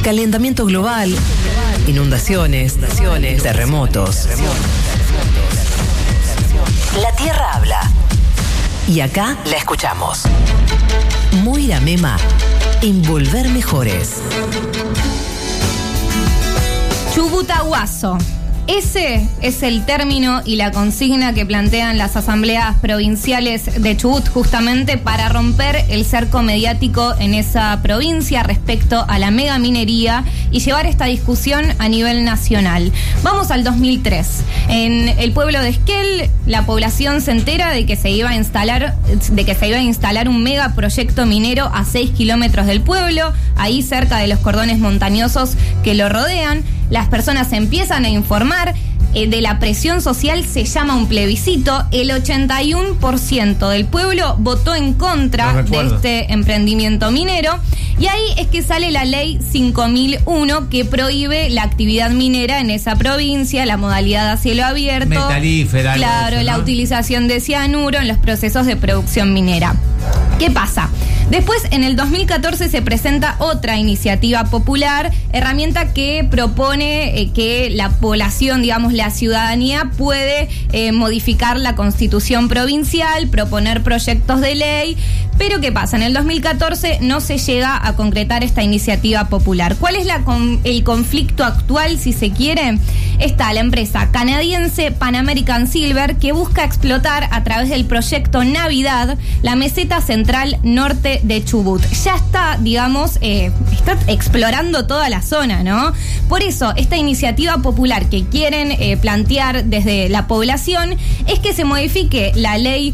calentamiento global, inundaciones, terremotos. La Tierra habla. Y acá la escuchamos. Moira Mema, en Volver Mejores. Chubutahuazo. Ese es el término y la consigna que plantean las asambleas provinciales de Chubut justamente para romper el cerco mediático en esa provincia respecto a la megaminería y llevar esta discusión a nivel nacional. Vamos al 2003. En el pueblo de Esquel, la población se entera de que se iba a instalar un megaproyecto minero a 6 kilómetros del pueblo, ahí cerca de los cordones montañosos que lo rodean. Las personas se empiezan a informar de la presión social, se llama un plebiscito. El 81% del pueblo votó en contra de este emprendimiento minero. Y ahí es que sale la ley 5001 que prohíbe la actividad minera en esa provincia, la modalidad a cielo abierto. Metalífera. Claro, eso, ¿no? La utilización de cianuro en los procesos de producción minera. ¿Qué pasa? Después, en el 2014, se presenta otra iniciativa popular, herramienta que propone que la población, digamos, la ciudadanía puede modificar la constitución provincial, proponer proyectos de ley. Pero ¿qué pasa? En el 2014 no se llega a concretar esta iniciativa popular. ¿Cuál es el conflicto actual, si se quiere? Está la empresa canadiense Pan American Silver, que busca explotar a través del proyecto Navidad la meseta central norte de Chubut. Ya está, digamos, está explorando toda la zona, ¿no? Por eso, esta iniciativa popular que quieren plantear desde la población es que se modifique la ley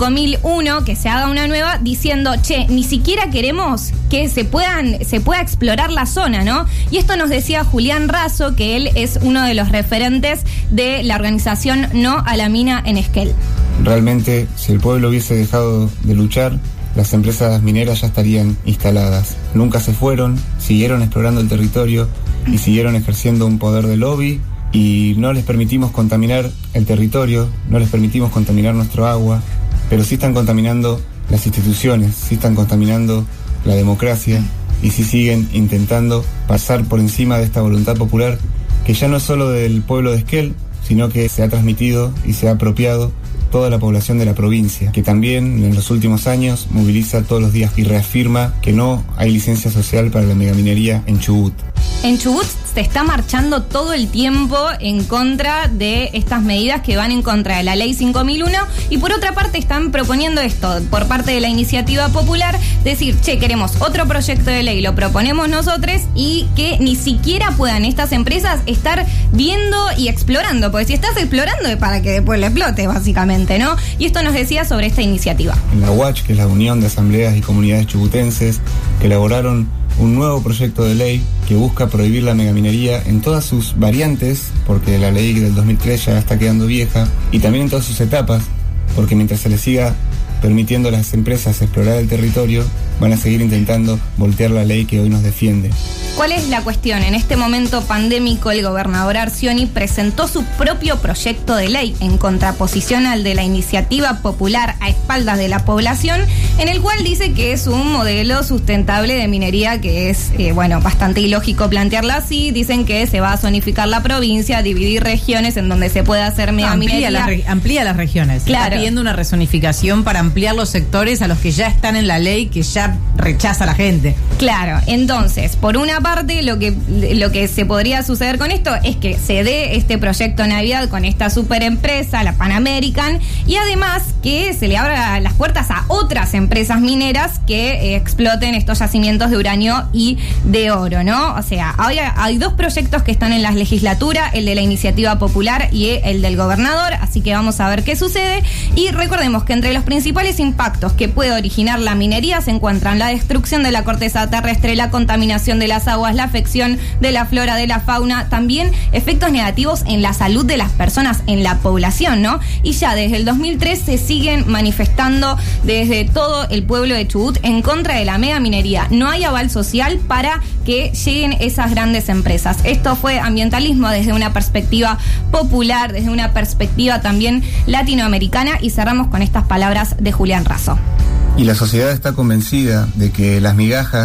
5001, que se haga una nueva, diciendo, ni siquiera queremos que se pueda explorar la zona, ¿no? Y esto nos decía Julián Razo, que él es uno de los referentes de la organización No a la Mina en Esquel. Realmente, si el pueblo hubiese dejado de luchar, las empresas mineras ya estarían instaladas. Nunca se fueron, siguieron explorando el territorio y siguieron ejerciendo un poder de lobby, y no les permitimos contaminar el territorio, no les permitimos contaminar nuestro agua, pero sí están contaminando las instituciones, sí están contaminando la democracia y sí siguen intentando pasar por encima de esta voluntad popular que ya no es solo del pueblo de Esquel, sino que se ha transmitido y se ha apropiado toda la población de la provincia, que también en los últimos años moviliza todos los días y reafirma que no hay licencia social para la megaminería en Chubut. En Chubut se está marchando todo el tiempo en contra de estas medidas que van en contra de la ley 5001, y por otra parte están proponiendo esto por parte de la iniciativa popular, decir, queremos otro proyecto de ley, lo proponemos nosotros, y que ni siquiera puedan estas empresas estar viendo y explorando, porque si estás explorando es para que después lo explote, básicamente, ¿no? Y esto nos decía sobre esta iniciativa. En la UACH, que es la Unión de Asambleas y Comunidades Chubutenses, que elaboraron un nuevo proyecto de ley que busca prohibir la megaminería en todas sus variantes, porque la ley del 2003 ya está quedando vieja, y también en todas sus etapas, porque mientras se les siga permitiendo a las empresas explorar el territorio, van a seguir intentando voltear la ley que hoy nos defiende. ¿Cuál es la cuestión? En este momento pandémico, el gobernador Arcioni presentó su propio proyecto de ley en contraposición al de la iniciativa popular a espaldas de la población, en el cual dice que es un modelo sustentable de minería que es, bastante ilógico plantearla así. Dicen que se va a zonificar la provincia, dividir regiones en donde se pueda hacer megaminería. Amplía las regiones. Claro. Está pidiendo una rezonificación para ampliar los sectores a los que ya están en la ley, que ya rechaza a la gente. Claro, entonces, por una parte, lo que se podría suceder con esto es que se dé este proyecto Navidad con esta superempresa, la Pan American, y además que se le abra las puertas a otras empresas mineras que exploten estos yacimientos de uranio y de oro, ¿no? O sea, ahora hay dos proyectos que están en la legislatura, el de la iniciativa popular y el del gobernador, así que vamos a ver qué sucede. Y recordemos que entre los principales impactos que puede originar la minería se encuentran la destrucción de la corteza terrestre, la contaminación de las aguas, la afección de la flora, de la fauna, también efectos negativos en la salud de las personas, en la población, ¿no? Y ya desde el 2003 se siguen manifestando desde todo el pueblo de Chubut en contra de la megaminería. No hay aval social para que lleguen esas grandes empresas. Esto fue ambientalismo desde una perspectiva popular, desde una perspectiva también latinoamericana, y cerramos con estas palabras de Julián Razo. Y la sociedad está convencida de que las migajas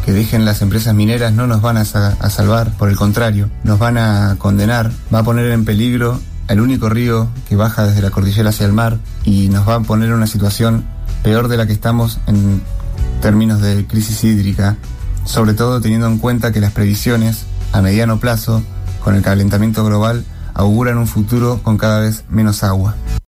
que dejen las empresas mineras no nos van a salvar, por el contrario, nos van a condenar, va a poner en peligro el único río que baja desde la cordillera hacia el mar y nos va a poner en una situación peor de la que estamos en términos de crisis hídrica, sobre todo teniendo en cuenta que las previsiones a mediano plazo con el calentamiento global auguran un futuro con cada vez menos agua.